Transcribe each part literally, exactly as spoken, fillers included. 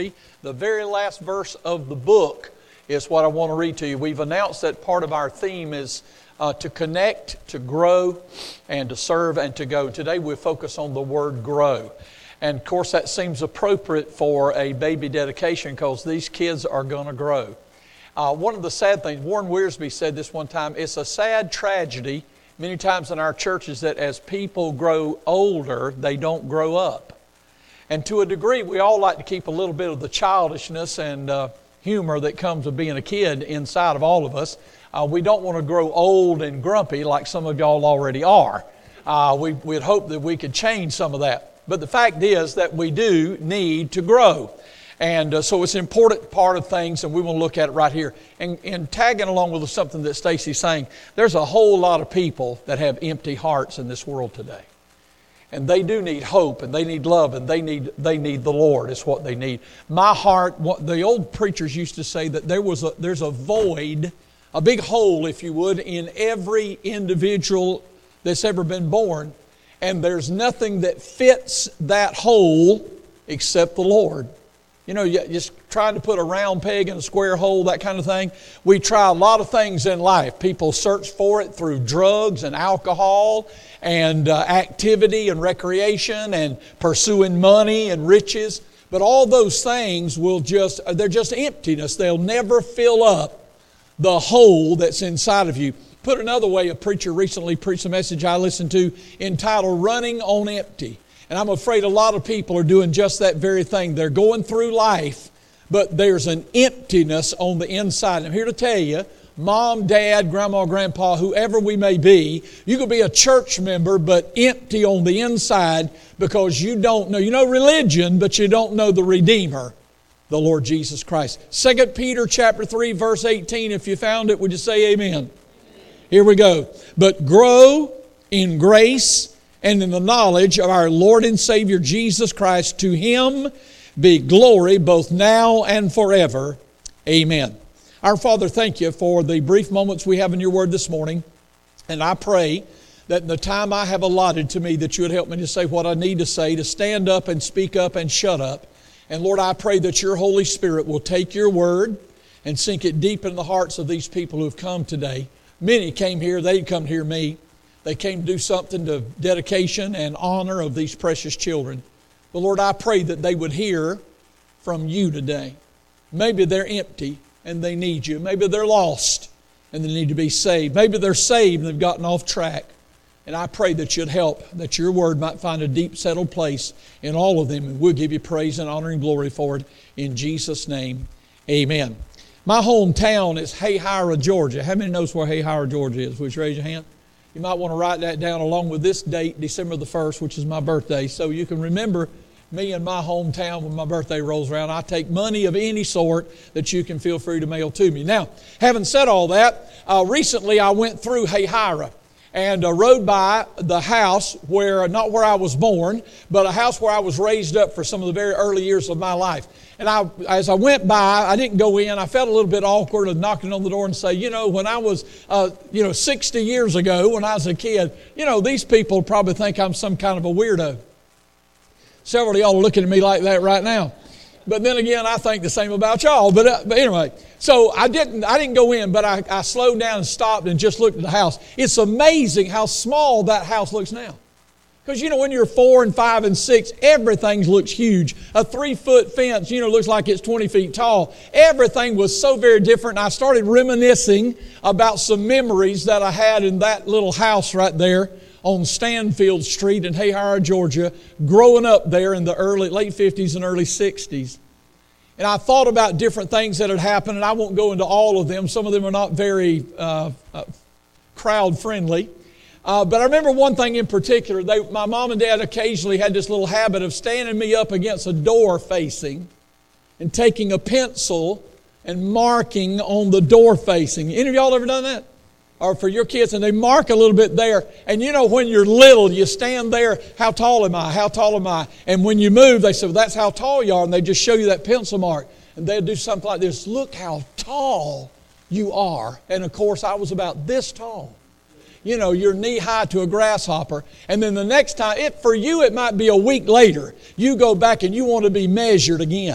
The very last verse of the book is what I want to read to you. We've announced that part of our theme is uh, to connect, to grow, and to serve, and to go. Today we focus on the word grow. And of course that seems appropriate for a baby dedication because these kids are going to grow. Uh, one of the sad things, Warren Wiersbe said this one time, it's a sad tragedy many times in our churches that as people grow older, they don't grow up. And to a degree, we all like to keep a little bit of the childishness and uh, humor that comes with being a kid inside of all of us. Uh, we don't want to grow old and grumpy like some of y'all already are. Uh, we, we'd hope that we could change some of that. But the fact is that we do need to grow. And uh, so it's an important part of things, and we want to look at it right here. And, and tagging along with something that Stacy's saying, there's a whole lot of people that have empty hearts in this world today. And they do need hope, and they need love, and they need they need the Lord. It's what they need. My heart, what the old preachers used to say, that there was a, there's a void, a big hole, if you would, in every individual that's ever been born. And there's nothing that fits that hole except the Lord. You know, just trying to put a round peg in a square hole, that kind of thing. We try a lot of things in life. People search for it through drugs and alcohol and uh, activity and recreation and pursuing money and riches. But all those things will just, they're just emptiness. They'll never fill up the hole that's inside of you. Put another way, a preacher recently preached a message I listened to entitled Running on Empty. And I'm afraid a lot of people are doing just that very thing. They're going through life, but there's an emptiness on the inside. And I'm here to tell you, mom, dad, grandma, grandpa, whoever we may be, you could be a church member, but empty on the inside because you don't know. You know religion, but you don't know the Redeemer, the Lord Jesus Christ. Second Peter chapter three, verse eighteen, if you found it, would you say amen? Here we go. But grow in grace and in the knowledge of our Lord and Savior Jesus Christ. To Him be glory both now and forever. Amen. Our Father, thank you for the brief moments we have in your word this morning. And I pray that in the time I have allotted to me that you would help me to say what I need to say, to stand up and speak up and shut up. And Lord, I pray that your Holy Spirit will take your word and sink it deep in the hearts of these people who have come today. Many came here, they didn't come to hear me. They came to do something to dedication and honor of these precious children. But Lord, I pray that they would hear from you today. Maybe they're empty and they need you. Maybe they're lost and they need to be saved. Maybe they're saved and they've gotten off track. And I pray that you'd help, that your word might find a deep settled place in all of them. And we'll give you praise and honor and glory for it. In Jesus' name, amen. My hometown is Hayhira, Georgia. How many knows where Hayhira, Georgia is? Would you raise your hand? You might want to write that down along with this date, December the first, which is my birthday, so you can remember me and my hometown when my birthday rolls around. I take money of any sort that you can feel free to mail to me. Now, having said all that, uh, recently I went through Hayhira and uh, rode by the house where, not where I was born, but a house where I was raised up for some of the very early years of my life. And I, as I went by, I didn't go in. I felt a little bit awkward of knocking on the door and say, you know, when I was, uh, you know, sixty years ago, when I was a kid, you know, these people probably think I'm some kind of a weirdo. Several of y'all are looking at me like that right now. But then again, I think the same about y'all. But, uh, but anyway, so I didn't I didn't go in, but I, I slowed down and stopped and just looked at the house. It's amazing how small that house looks now. Because, you know, when you're four and five and six, everything looks huge. A three-foot fence, you know, looks like it's twenty feet tall. Everything was so very different. And I started reminiscing about some memories that I had in that little house right there on Stanfield Street in Hayhira, Georgia, growing up there in the early, late fifties and early sixties. And I thought about different things that had happened, and I won't go into all of them. Some of them are not very uh, uh, crowd-friendly. Uh, but I remember one thing in particular. They, my mom and dad occasionally had this little habit of standing me up against a door facing and taking a pencil and marking on the door facing. Any of y'all ever done that? Or for your kids, and they mark a little bit there. And you know, when you're little, you stand there, how tall am I? How tall am I? And when you move, they say, well, that's how tall you are. And they just show you that pencil mark. And they'll do something like this. Look how tall you are. And of course, I was about this tall. You know, you're knee-high to a grasshopper. And then the next time, it, for you it might be a week later, you go back and you want to be measured again.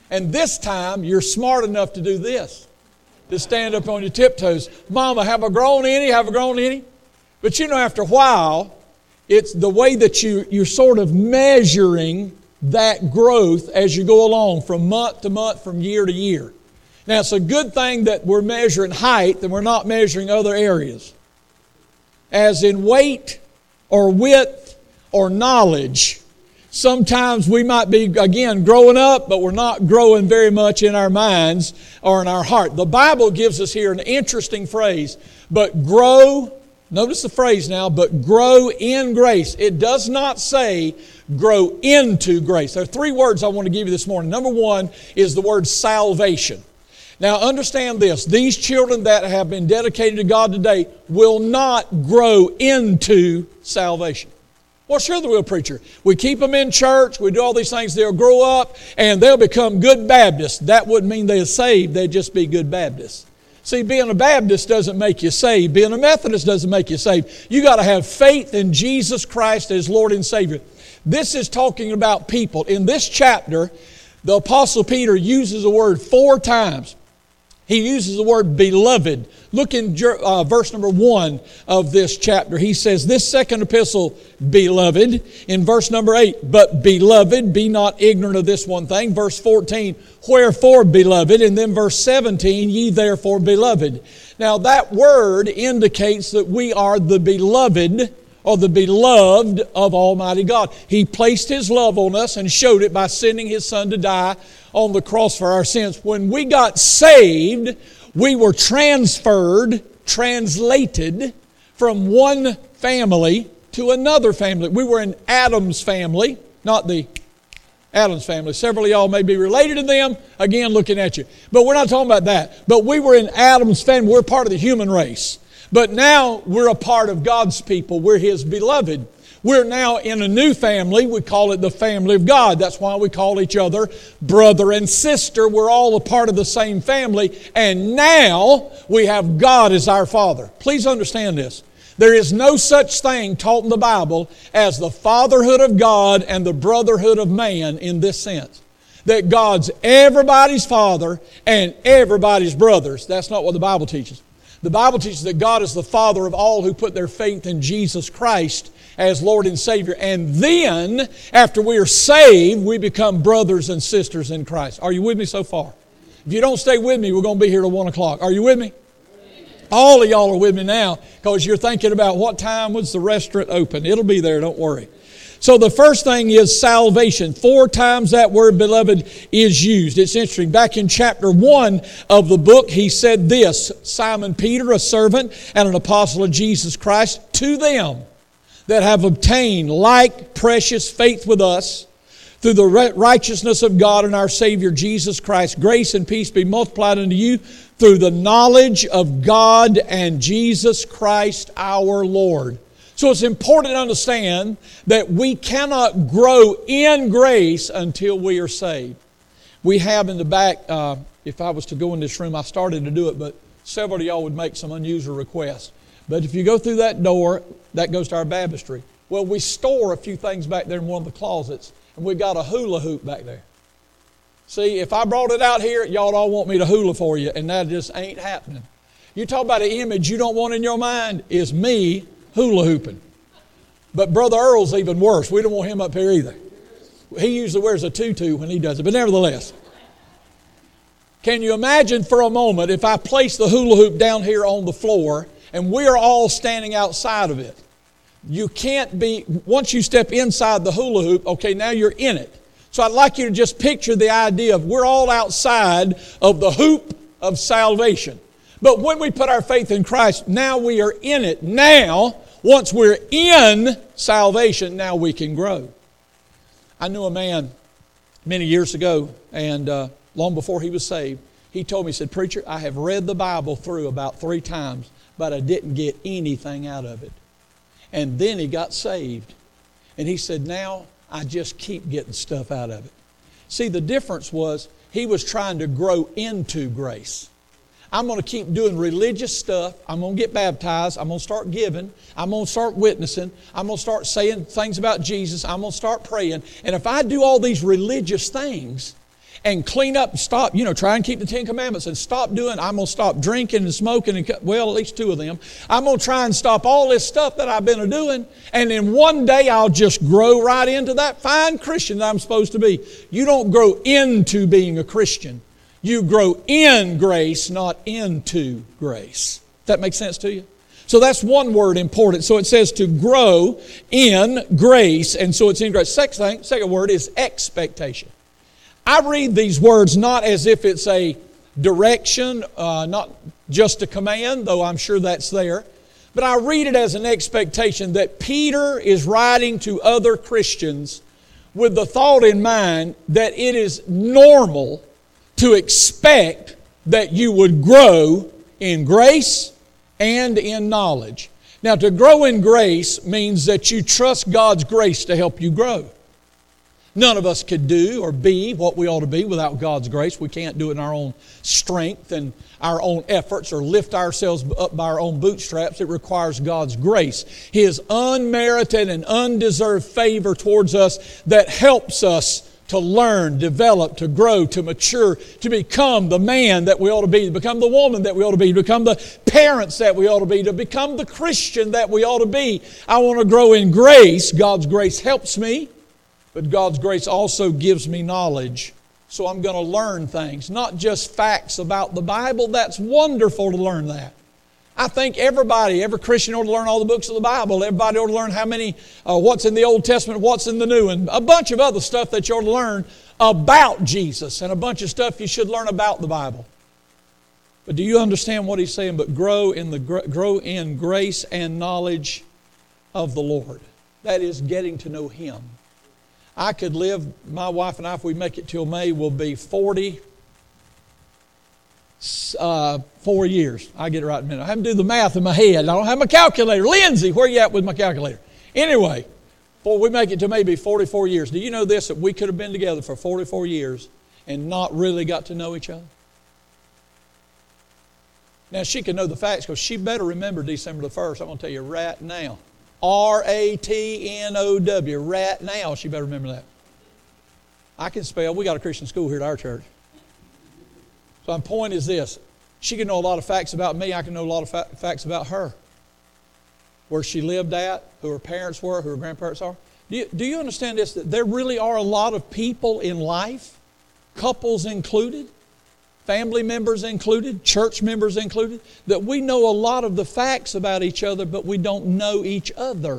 And this time, you're smart enough to do this, to stand up on your tiptoes. Mama, have I grown any? Have I grown any? But you know, after a while, it's the way that you, you're sort of measuring that growth as you go along from month to month, from year to year. Now, it's a good thing that we're measuring height and we're not measuring other areas. As in weight or width or knowledge, sometimes we might be, again, growing up, but we're not growing very much in our minds or in our heart. The Bible gives us here an interesting phrase, but grow, notice the phrase now, but grow in grace. It does not say grow into grace. There are three words I want to give you this morning. Number one is the word salvation. Now understand this, these children that have been dedicated to God today will not grow into salvation. Well, sure they will, preacher. We keep them in church, we do all these things, they'll grow up and they'll become good Baptists. That wouldn't mean they're saved, they'd just be good Baptists. See, being a Baptist doesn't make you saved. Being a Methodist doesn't make you saved. You got to have faith in Jesus Christ as Lord and Savior. This is talking about people. In this chapter, the Apostle Peter uses the word four times. He uses the word beloved. Look in uh, verse number one of this chapter. He says, this second epistle, beloved. In verse number eight, but beloved, be not ignorant of this one thing. Verse fourteen, wherefore, beloved. And then verse seventeen, ye therefore, beloved. Now that word indicates that we are the beloved or the beloved of Almighty God. He placed His love on us and showed it by sending His Son to die on the cross for our sins. When we got saved, we were transferred, translated from one family to another family. We were in Adam's family, not the Adam's family. Several of y'all may be related to them, again looking at you. But we're not talking about that. But we were in Adam's family. We're part of the human race. But now we're a part of God's people. We're His beloved. We're now in a new family. We call it the family of God. That's why we call each other brother and sister. We're all a part of the same family. And now we have God as our Father. Please understand this. There is no such thing taught in the Bible as the fatherhood of God and the brotherhood of man in this sense. That God's everybody's father and everybody's brothers. That's not what the Bible teaches. The Bible teaches that God is the Father of all who put their faith in Jesus Christ as Lord and Savior. And then, after we are saved, we become brothers and sisters in Christ. Are you with me so far? If you don't stay with me, we're going to be here till one o'clock. Are you with me? All of y'all are with me now because you're thinking about what time was the restaurant open. It'll be there, don't worry. So the first thing is salvation. Four times that word beloved is used. It's interesting. Back in chapter one of the book, he said this, Simon Peter, a servant and an apostle of Jesus Christ, to them that have obtained like precious faith with us through the righteousness of God and our Savior Jesus Christ, grace and peace be multiplied unto you through the knowledge of God and Jesus Christ our Lord. So it's important to understand that we cannot grow in grace until we are saved. We have in the back, uh, if I was to go in this room, I started to do it, but several of y'all would make some unusual requests. But if you go through that door, that goes to our baptistry. Well, we store a few things back there in one of the closets, and we got a hula hoop back there. See, if I brought it out here, y'all all want me to hula for you, and that just ain't happening. You talk about an image you don't want in your mind, is me hula hooping. But Brother Earl's even worse. We don't want him up here either. He usually wears a tutu when he does it, but nevertheless. Can you imagine for a moment if I place the hula hoop down here on the floor and we are all standing outside of it? You can't be, once you step inside the hula hoop, okay, now you're in it. So I'd like you to just picture the idea of we're all outside of the hoop of salvation. But when we put our faith in Christ, now we are in it. Now, once we're in salvation, now we can grow. I knew a man many years ago, and uh, long before he was saved, he told me, he said, "Preacher, I have read the Bible through about three times, but I didn't get anything out of it." And then he got saved. And he said, "Now I just keep getting stuff out of it." See, the difference was he was trying to grow into grace. I'm going to keep doing religious stuff. I'm going to get baptized. I'm going to start giving. I'm going to start witnessing. I'm going to start saying things about Jesus. I'm going to start praying. And if I do all these religious things and clean up and stop, you know, try and keep the Ten Commandments and stop doing, I'm going to stop drinking and smoking, and well, at least two of them. I'm going to try and stop all this stuff that I've been doing, and then one day I'll just grow right into that fine Christian that I'm supposed to be. You don't grow into being a Christian. You grow in grace, not into grace. That makes sense to you? So that's one word important. So it says to grow in grace, and so it's in grace. Second thing, second word is expectation. I read these words not as if it's a direction, uh, not just a command, though I'm sure that's there, but I read it as an expectation that Peter is writing to other Christians with the thought in mind that it is normal to expect that you would grow in grace and in knowledge. Now, to grow in grace means that you trust God's grace to help you grow. None of us could do or be what we ought to be without God's grace. We can't do it in our own strength and our own efforts or lift ourselves up by our own bootstraps. It requires God's grace, His unmerited and undeserved favor towards us that helps us to learn, develop, to grow, to mature, to become the man that we ought to be, to become the woman that we ought to be, to become the parents that we ought to be, to become the Christian that we ought to be. I want to grow in grace. God's grace helps me. But God's grace also gives me knowledge. So I'm going to learn things, not just facts about the Bible. That's wonderful to learn that. I think everybody, every Christian ought to learn all the books of the Bible. Everybody ought to learn how many, uh, what's in the Old Testament, what's in the New, and a bunch of other stuff that you ought to learn about Jesus, and a bunch of stuff you should learn about the Bible. But do you understand what he's saying? But grow in the grow in grace and knowledge of the Lord. That is getting to know Him. I could live, my wife and I, if we make it till May, will be forty, uh, four years. I'll get it right in a minute. I have to do the math in my head. I don't have my calculator. Lindsay, where you at with my calculator? Anyway, before we make it to maybe forty-four years. Do you know this, that we could have been together for forty-four years and not really got to know each other? Now, she can know the facts because she better remember December the first. I'm going to tell you right now. R A T N O W, rat now. She better remember that. I can spell. We got a Christian school here at our church. So my point is this. She can know a lot of facts about me. I can know a lot of fa- facts about her. Where she lived at, who her parents were, who her grandparents are. Do you, do you understand this? That there really are a lot of people in life, couples included, family members included, church members included, that we know a lot of the facts about each other, but we don't know each other.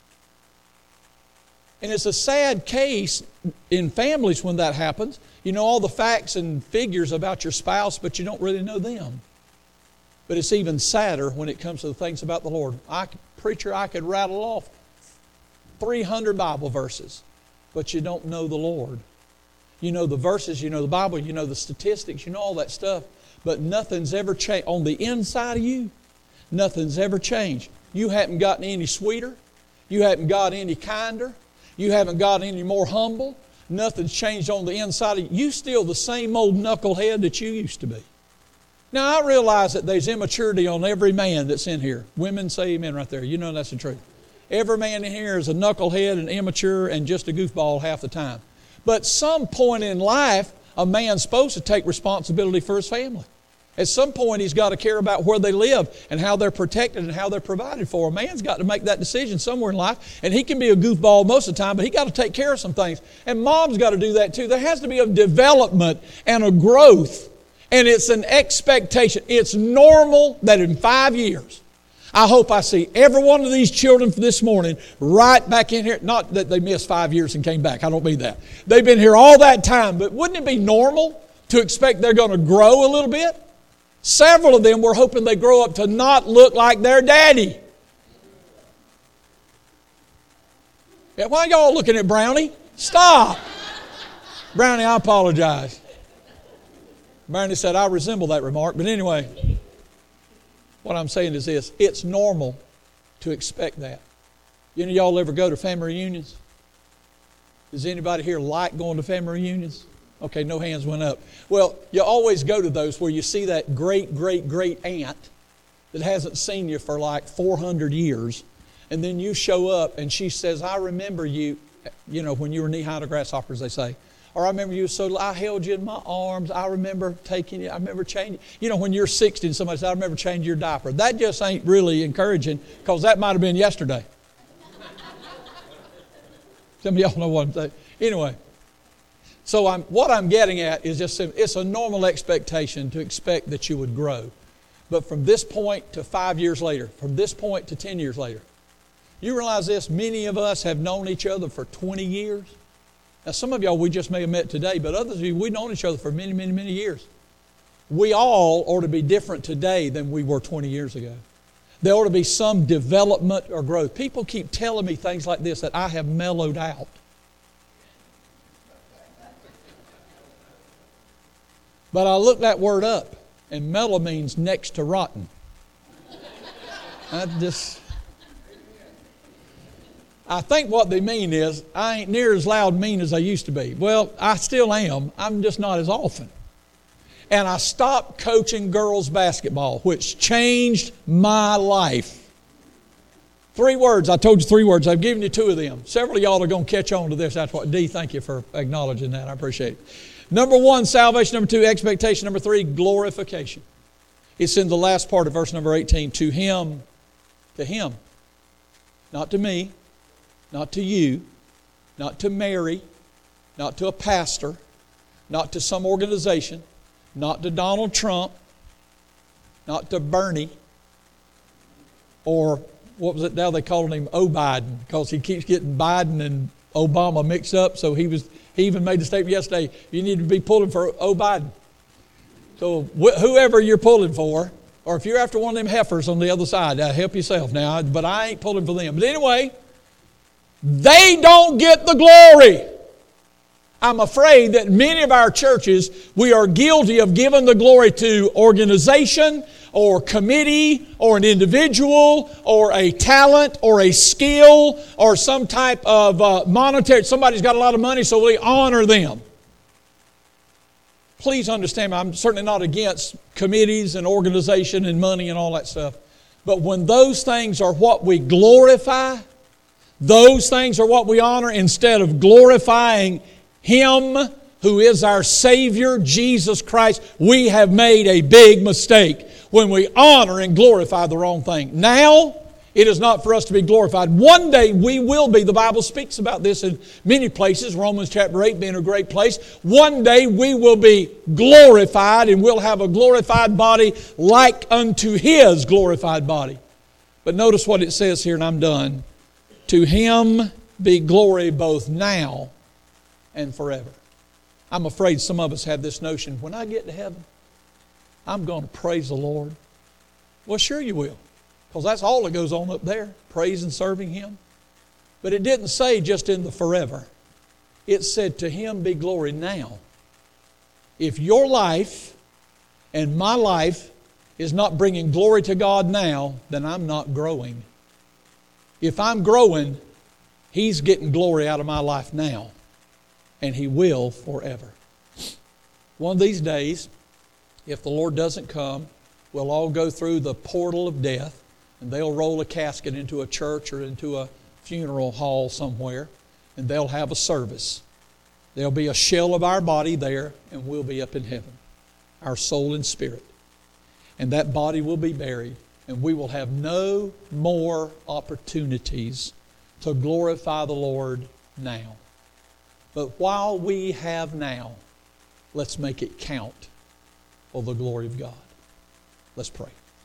And it's a sad case in families when that happens. You know all the facts and figures about your spouse, but you don't really know them. But it's even sadder when it comes to the things about the Lord. I, preacher, I could rattle off three hundred Bible verses, but you don't know the Lord. You know the verses, you know the Bible, you know the statistics, you know all that stuff. But nothing's ever changed. On the inside of you, nothing's ever changed. You haven't gotten any sweeter. You haven't gotten any kinder. You haven't gotten any more humble. Nothing's changed on the inside of you. You're still the same old knucklehead that you used to be. Now, I realize that there's immaturity on every man that's in here. Women say amen right there. You know that's the truth. Every man in here is a knucklehead and immature and just a goofball half the time. But some point in life, a man's supposed to take responsibility for his family. At some point, he's got to care about where they live and how they're protected and how they're provided for. A man's got to make that decision somewhere in life. And he can be a goofball most of the time, but he got to take care of some things. And mom's got to do that too. There has to be a development and a growth. And it's an expectation. It's normal that in five years, I hope I see every one of these children this morning right back in here. Not that they missed five years and came back. I don't mean that. They've been here all that time. But wouldn't it be normal to expect they're going to grow a little bit? Several of them were hoping they grow up to not look like their daddy. Yeah, why are y'all looking at Brownie? Stop. Brownie, I apologize. Brownie said, I resemble that remark. But anyway, what I'm saying is this. It's normal to expect that. You know, y'all ever go to family reunions? Does anybody here like going to family reunions? Okay, no hands went up. Well, you always go to those where you see that great, great, great aunt that hasn't seen you for like four hundred years. And then you show up and she says, I remember you, you know, when you were knee-high to grasshoppers, they say. Or I remember you were so, I held you in my arms. I remember taking you. I remember changing. You know, when you're sixty and somebody says, I remember changing your diaper. That just ain't really encouraging because that might have been yesterday. Some of y'all know what I'm saying. Anyway, so I'm, what I'm getting at is just it's a normal expectation to expect that you would grow. But from this point to five years later, from this point to ten years later, you realize this, many of us have known each other for twenty years. Now, some of y'all we just may have met today, but others of you, we've known each other for many, many, many years. We all ought to be different today than we were twenty years ago. There ought to be some development or growth. People keep telling me things like this, that I have mellowed out. But I looked that word up, and mellow means next to rotten. I just... I think what they mean is, I ain't near as loud and mean as I used to be. Well, I still am. I'm just not as often. And I stopped coaching girls basketball, which changed my life. Three words. I told you three words. I've given you two of them. Several of y'all are going to catch on to this. That's what, D, thank you for acknowledging that. I appreciate it. Number one, salvation. Number two, expectation. Number three, glorification. It's in the last part of verse number eighteen. To Him, to Him, not to me, not to you, not to Mary, not to a pastor, not to some organization, not to Donald Trump, not to Bernie, or what was it now they called him, O-Biden, because he keeps getting Biden and Obama mixed up. So he was he even made the statement yesterday, you need to be pulling for O-Biden. So wh- whoever you're pulling for, or if you're after one of them heifers on the other side, uh, help yourself now, but I ain't pulling for them. But anyway, they don't get the glory. I'm afraid that many of our churches, we are guilty of giving the glory to organization or committee or an individual or a talent or a skill or some type of uh, monetary. Somebody's got a lot of money, so we honor them. Please understand me, I'm certainly not against committees and organization and money and all that stuff. But when those things are what we glorify, those things are what we honor instead of glorifying Him who is our Savior, Jesus Christ. We have made a big mistake when we honor and glorify the wrong thing. Now, it is not for us to be glorified. One day we will be. The Bible speaks about this in many places, Romans chapter eight being a great place. One day we will be glorified and we'll have a glorified body like unto His glorified body. But notice what it says here, and I'm done. To Him be glory both now and forever. I'm afraid some of us have this notion, when I get to heaven, I'm going to praise the Lord. Well, sure you will, because that's all that goes on up there, praise and serving Him. But it didn't say just in the forever. It said to Him be glory now. If your life and my life is not bringing glory to God now, then I'm not growing. If I'm growing, He's getting glory out of my life now. And He will forever. One of these days, if the Lord doesn't come, we'll all go through the portal of death, and they'll roll a casket into a church or into a funeral hall somewhere, and they'll have a service. There'll be a shell of our body there, and we'll be up in heaven, our soul and spirit. And that body will be buried. And we will have no more opportunities to glorify the Lord now. But while we have now, let's make it count for the glory of God. Let's pray.